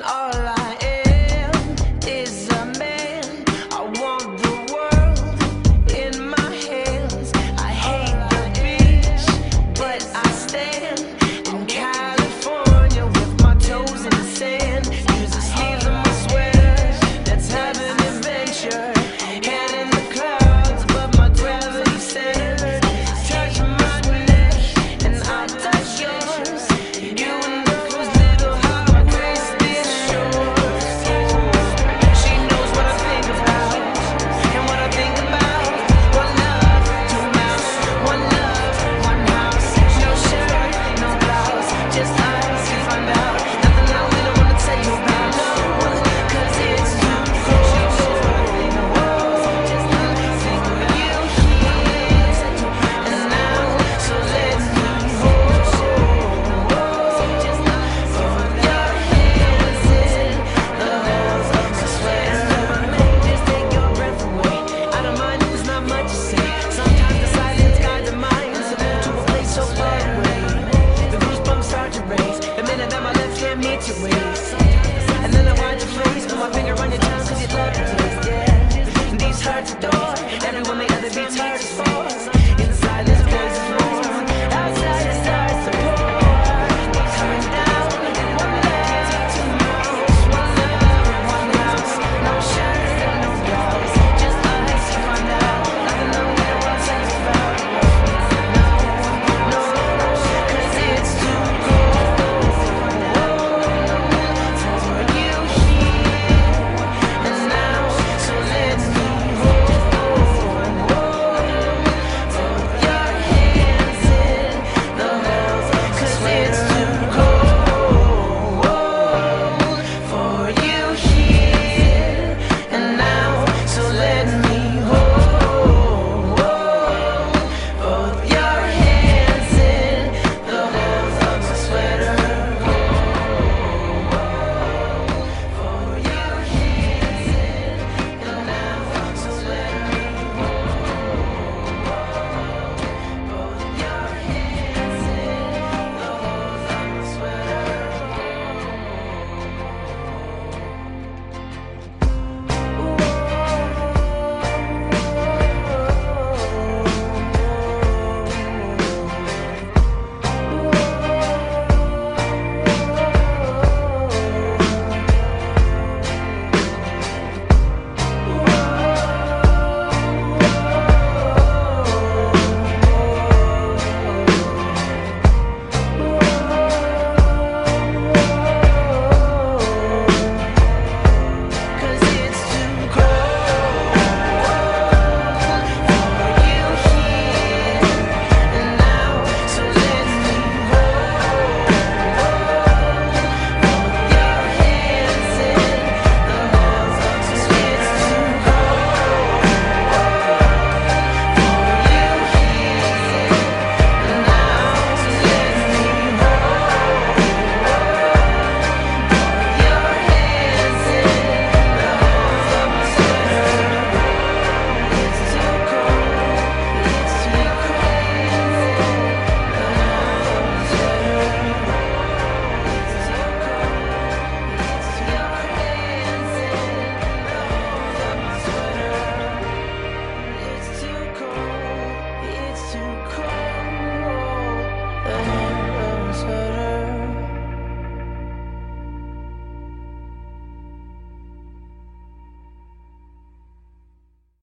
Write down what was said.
all I am is a man. I want the world in my hands. I hate the beach, but I stand in California with my toes in the sand. Use the sleeves of my sweater. Let's have an adventure. Head in the clouds above my gravity center. Touch my neck and I'll touch yours. You and those little highways this shore. She knows what I think about and what I think about. One love, two mouths. One love, one house. No shirt, no blouse. Just us to find out. Nothing I really don't wanna tell you about. No, 'cause it's too cold. Just think of you here and now. So let me hold just hold your hands in the holes of my sweater. Just take your breath away. Out of mind, there's not much to say. Sometimes the silence guides the mind. So move to a place so far away. The goosebumps start to raise the minute that my left hand meets your waist. And then I watch your face, put my finger on your tongue 'cause you love to taste, yeah. And these hearts adore everyone the other beats heart is for. Inside this place is more. Outside it starts to pour. Coming down, one love, two mouths. One love, one house. No shirt, no blouse. Just us to find out. Nothing I really wanna tell you about. No, 'cause it's too cold for you here and now. So let me hold your hands in the holes. 'Cause it's too cold for you here and now. So let me hold both your hands in the holes of my sweater. For your hands in and now. So let me both your hands in the holes of my sweater. Cause it's too cold for you here and now. So let me hold your hands in the holes of my sweater. It's too cold for you here and now. So let me hold your hands in the holes of my sweater. It's too cold, it's too cold. The holes of my sweater. It's too cold, it's too hands in the holes of my sweater. It's too cold, it's too cold.